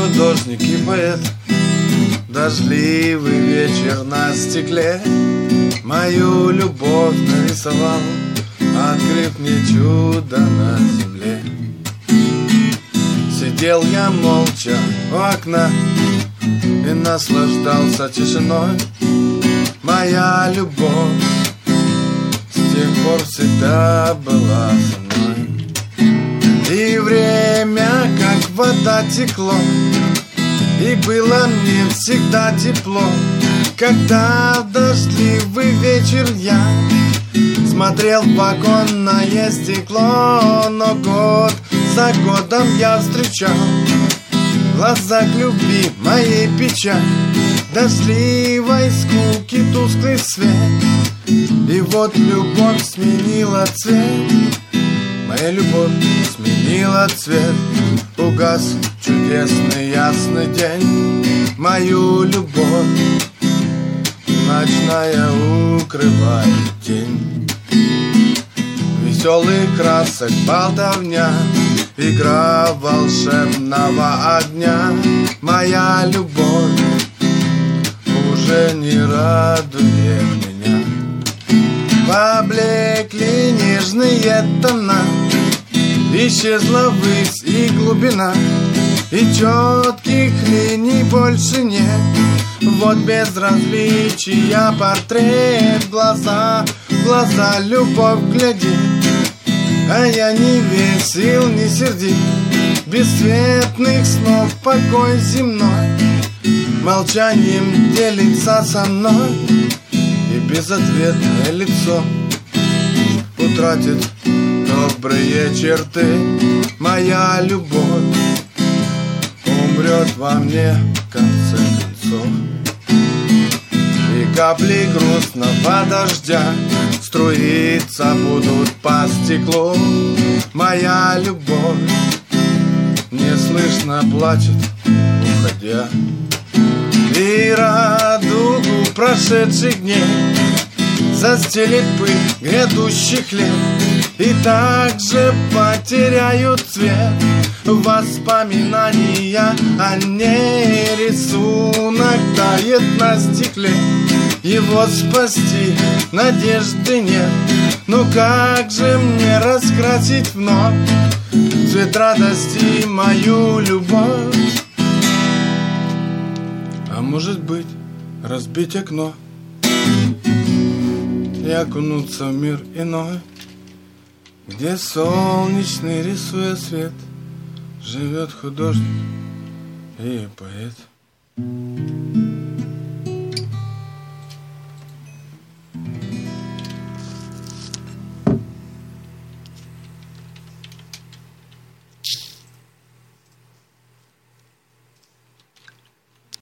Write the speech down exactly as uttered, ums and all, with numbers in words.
художник и поэт. Дождливый вечер на стекле мою любовь нарисовал, открыв мне чудо на земле. Сидел я молча у окна и наслаждался тишиной. Моя любовь с тех пор всегда была со мной. И время, как вода, текло, и было мне всегда тепло, когда в дождливый вечер я смотрел в оконное стекло. Но год за годом я встречал в глазах любви моей печаль, дождливой скуки тусклый свет. И вот любовь сменила цвет, моя любовь сменила цвет. Угас чудесный ясный день, мою любовь ночная укрывает тень. Веселый красок болтовня, игра волшебного огня. Моя любовь уже не радует меня. Поблекли нежные тона, исчезла высь и глубина, и четких линий больше нет. Вот безразличия портрет, глаза, глаза любовь глядит. А я не весел, не сердит, бесцветных снов покой земной молчанием делится со мной. И безответное лицо утратит добрые черты. Моя любовь умрет во мне в конце концов. И капли грустного дождя струиться будут по стеклу. Моя любовь неслышно плачет, уходя. И радугу прошедших дней застелит пыль грядущих лет, и также потеряют цвет воспоминания о ней. Рисунок тает на стекле, его спасти надежды нет. Ну как же мне раскрасить вновь цвет радости мою любовь? А может быть, разбить окно и окунуться в мир иной, где солнечный, рисуя свет, живет художник и поэт.